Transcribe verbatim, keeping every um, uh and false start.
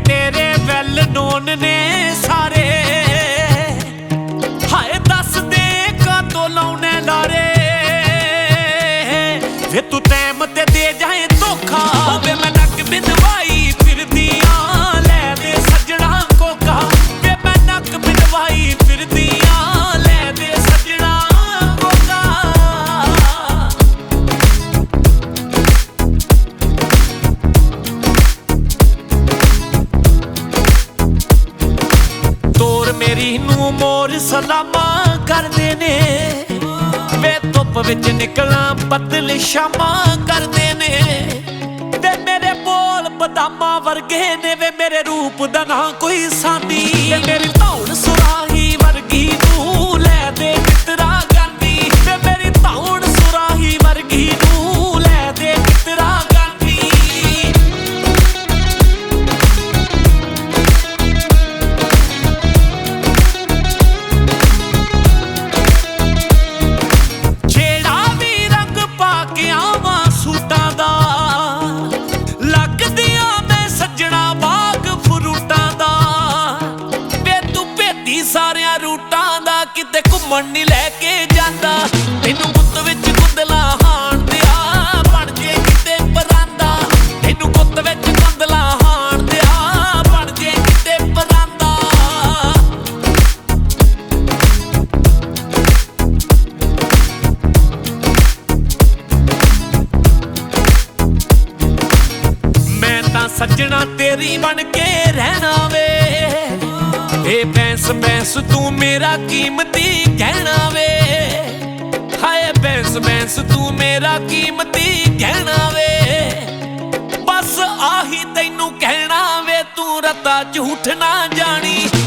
तेरे well known ने सारे, हाय दस दे कातों लाउने लारे। वे तू टैम ते दे जाए धोखा, वे मैं नक बिनवाई फिरदियां लै दे सजना कोका। वे मैं नक बिनवाई फिरदियां लै दे सजना कोका। तोर मेरी नू मोर सलामा करदे ने, वे धुप विच निकला बदल शामा करदे ने। वे मेरे बोल बदामा वर्गे ने, वे मेरे रूप दा ना कोई सानी। वे मेरी धौड़ सुराही वर्गी नू लै दे मित्तरा गांधी। वे मेरी धौड़ सुराही वर्गी नू लै दे मित्तरा गांधी। छेड़ा भी रंग पा के आवां सूटां दा, लगदियां मैं सज्जणा बाग फ्रूटां दा। वे तू भेदी सारियां रूटां दा, किते घुम्मण नहीं लैके जांदा। तैनू गुत्त विच गुंदला हाण दिया बण जे किते परांदा। तैनू गुत्त विच गुंदला हाण दिया बण जे किते परांदा। मैं तां सज्जणा तेरी बन के रहना वे। ए बैंस बैंस तू मेरा कीमती गहना वे। हाय बैंस बैंस तू मेरा कीमती गहना वे। बस आही तैनू कहना वे, तू रता झूठ ना जानी।